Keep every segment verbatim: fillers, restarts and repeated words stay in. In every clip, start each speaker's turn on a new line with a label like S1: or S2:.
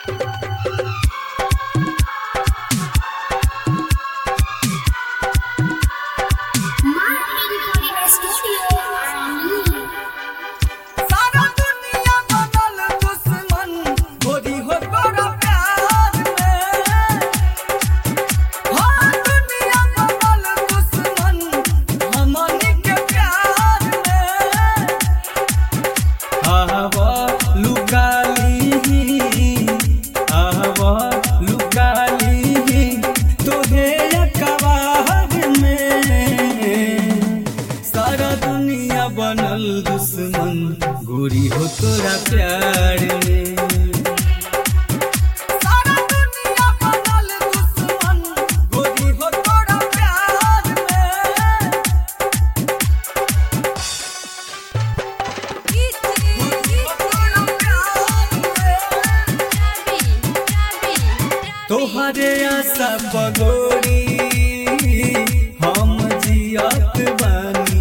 S1: बनल दुश्मन गोरी हो तोरा प्यार में। सारा दुनिया बनल दुश्मन गोरी हो तोरा प्यार में। तोहरे आशा पगोरी हम जियत बानी,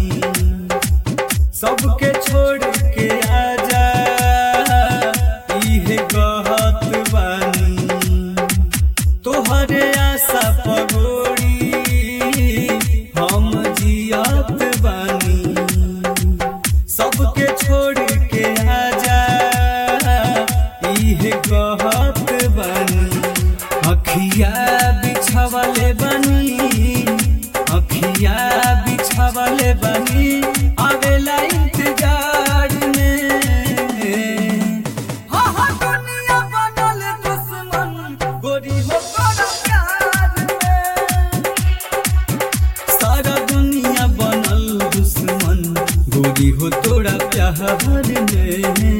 S1: सबके छोड़ के आजा इहे कहत बानी। तोहरे आशा पगोरी हम जियत बानी, सबके छोड़ के आजा इहे कहत बानी। अखिया बिछावले बनी, अखिया बिछावले बनी, आवेला इंतजार में। हाँ हाँ दुनिया बनल दुश्मन गोरी हो तोरा प्यार में। सारा दुनिया बनल दुश्मन गोरी हो तोरा प्यार में।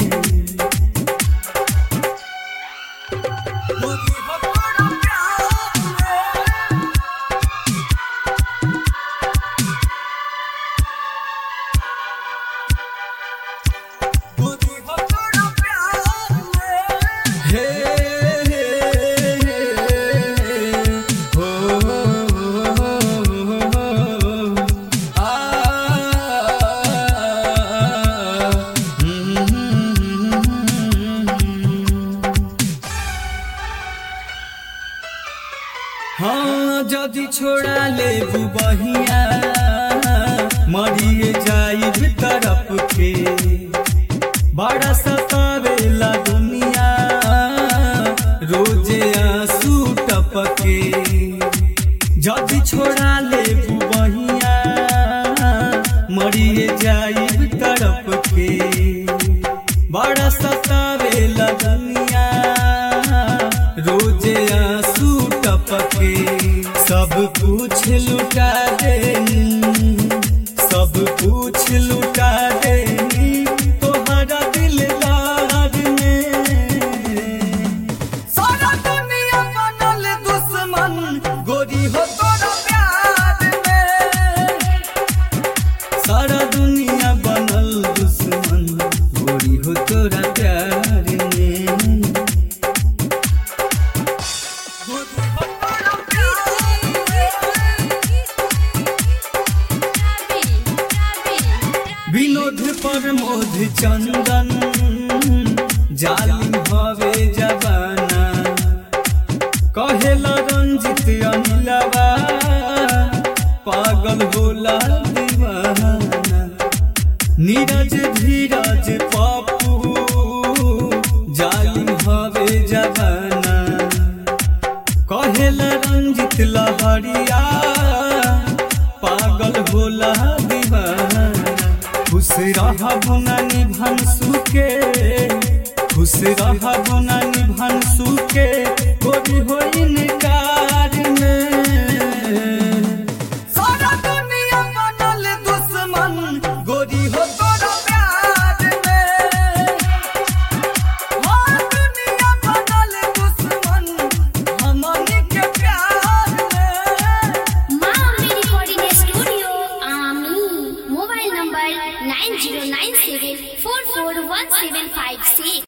S1: हाँ जदि छोड़ा ले बहिया मरिए जाइब तरफ के। बड़ा सतावेला दुनिया रोजे आंसू टपके। जदि छोड़ा ले बहिया मरिए जाइब तरफ के। बड़ा सतावेला दुनिया रोजे आंसू टपके। सब कुछ लुटा देनी, सब कुछ लुटा देनी तोहरा दिलदार में। सारा दुनिया बनल दुश्मन गोरी हो तोरा प्यार में। सारा दुनिया बनल दुश्मन गोरी हो तोरा प्यार में। विनोद प्रमोद चंदन जालिम हवे जबाना। कहेला रंजित अनिलवा पागल होला दीवाना। नीरज धीरज पप्पू जालिम हवे जबाना। कहेला रंजित लहरिया पागल होला दीवाना। खुश रहा बुना निभन सुके, खुश रहा बुना निभन सुके, गोरी हो इनकार में।